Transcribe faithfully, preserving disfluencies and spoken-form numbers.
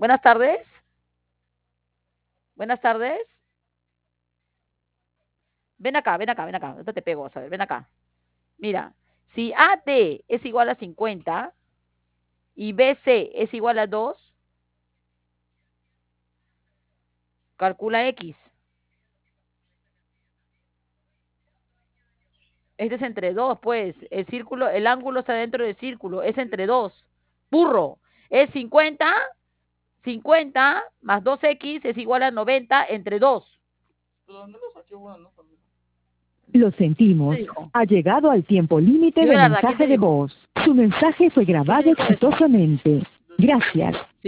Buenas tardes. Buenas tardes. Ven acá, ven acá, ven acá. Ahorita te pego, a ver, ven acá. Mira, si A D es igual a cincuenta y B C es igual a dos, calcula X. Este es entre dos, pues. El círculo, el ángulo está dentro del círculo. Es entre dos. Burro. Es cincuenta, cincuenta más dos X es igual a noventa entre dos. Lo sentimos. Ha llegado al tiempo límite Sí, de ¿verdad? ¿Quién te mensaje de dijo? voz. Su mensaje fue ¿Quién te grabado dijo eso? exitosamente. Gracias.